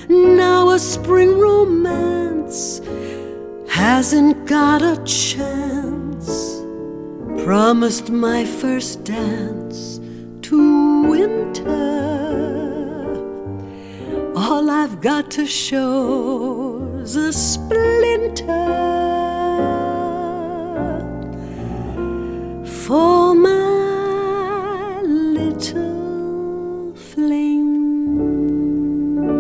Now a spring romance hasn't got a chance. Promised my first dance to winter. All I've got to show's a splinter for my